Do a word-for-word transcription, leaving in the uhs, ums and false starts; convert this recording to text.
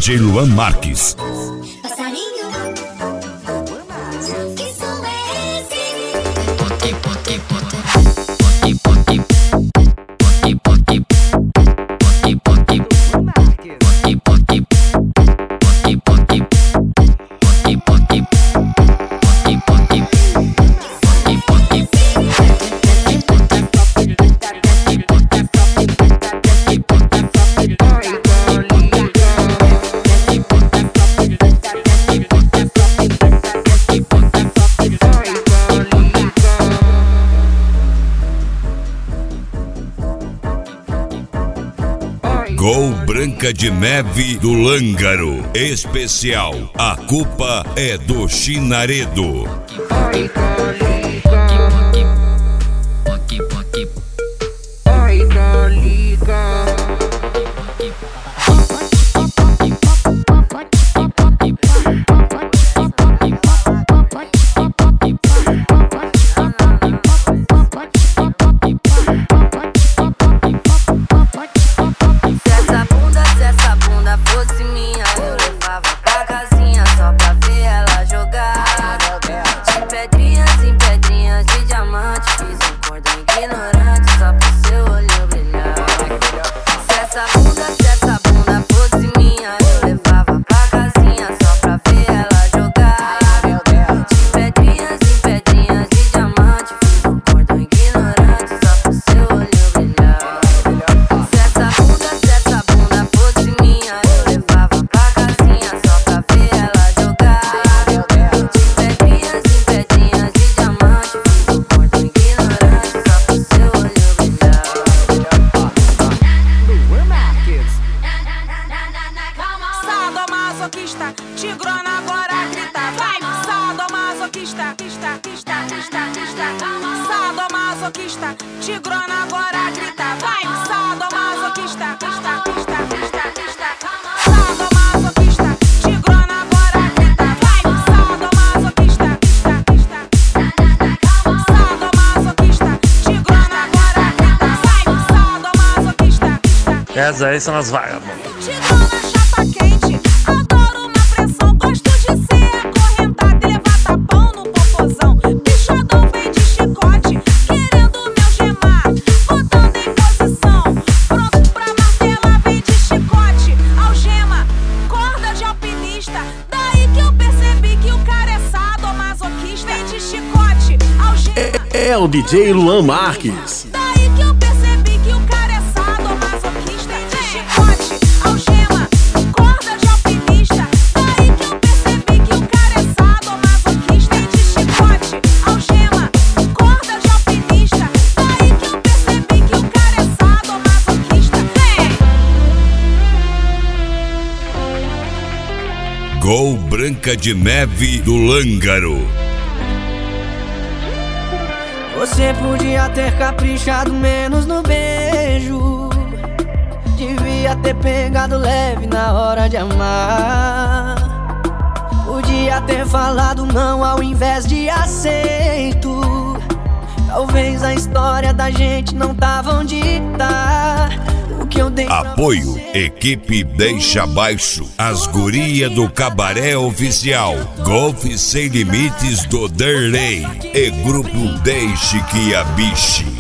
J Luan Marques. Passarinho, que som é esse? Pote, pote, pote, pote, pote, pote, pote, pote, pote, pote, pote, pote, pote. Gol Branca de Neve do Lângaro. Especial. A culpa é do Chinaredo. Tigrona agora grita, vai! Sadomasoquista, quista, quista, quista, quista. Sadomasoquista, Tigrona agora grita, vai! Sadomasoquista, quista, quista, quista, quista. Sadomasoquista, Tigrona agora grita, vai! Sadomasoquista, quista, quista. Sadomasoquista, Tigrona agora grita, vai! Sadomasoquista, quista. Essas aí são as vagabundas. Tigrona chapa quente, adoro uma pressão, gosto de ser acorrentada e levar tapão no popozão. Bichadão vem de chicote, querendo me algemar, botando em posição, pronto pra martelar, vem de chicote, algema, corda de alpinista. Daí que eu percebi que o cara é sadomasoquista. Vem de chicote, algema. É, é o D J Luan Marques. Daí que eu percebi que o cara é sadomasoquista. Vem de chicote, algema, corda de alpinista. Daí que eu percebi que o cara é sadomasoquista. Vem de chicote, algema, corda de alpinista. Daí que eu percebi que o cara é sadomasoquista. Vem! Gol Branca de Neve do Lângaro. Você podia ter caprichado menos no beijo, devia ter pegado leve na hora de amar. Podia ter falado não ao invés de aceito. Talvez a história da gente não tava onde tá. O que eu dei pra Apoio, você, equipe Deixa Baixo, as guria do Cabaré Oficial, Golfe Sem Limites do Derlei e Grupo Deixe que a Biche.